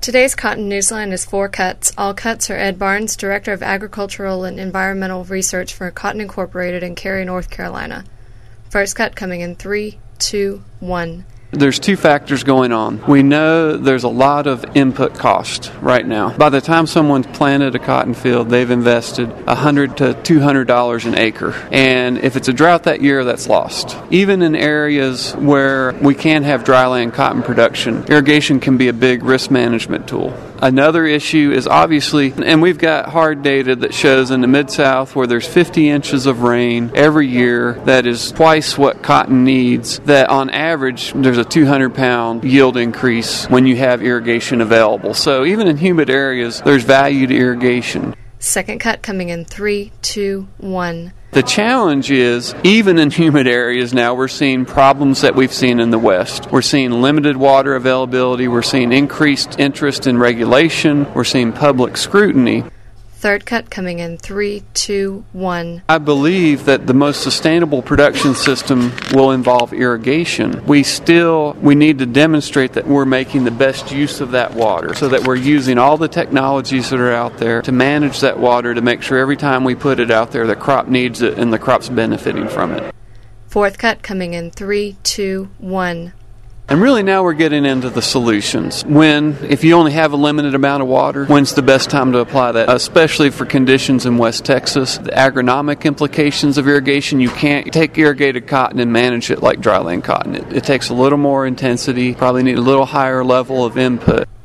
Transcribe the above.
Today's Cotton Newsline is 4 cuts. All cuts are Ed Barnes, Director of Agricultural and Environmental Research for Cotton Incorporated in Cary, North Carolina. First cut coming in 3, 2, 1. There's 2 factors going on. We know there's a lot of input cost right now. By the time someone's planted a cotton field, they've invested $100 to $200 an acre. And if it's a drought that year, that's lost. Even in areas where we can have dryland cotton production, irrigation can be a big risk management tool. Another issue is obviously, and we've got hard data that shows in the Mid-South where there's 50 inches of rain every year, that is twice what cotton needs, that on average there's a 200-pound yield increase when you have irrigation available. So even in humid areas, there's value to irrigation. Second cut coming in 3, 2, 1. The challenge is, even in humid areas now, we're seeing problems that we've seen in the West. We're seeing limited water availability. We're seeing increased interest in regulation. We're seeing public scrutiny. Third cut coming in 3, 2, 1. I believe that the most sustainable production system will involve irrigation. We need to demonstrate that we're making the best use of that water, so that we're using all the technologies that are out there to manage that water, to make sure every time we put it out there, the crop needs it and the crop's benefiting from it. Fourth cut coming in 3, 2, 1. And really now we're getting into the solutions. If you only have a limited amount of water, when's the best time to apply that? Especially for conditions in West Texas. The agronomic implications of irrigation, you can't take irrigated cotton and manage it like dryland cotton. It takes a little more intensity, probably need a little higher level of input.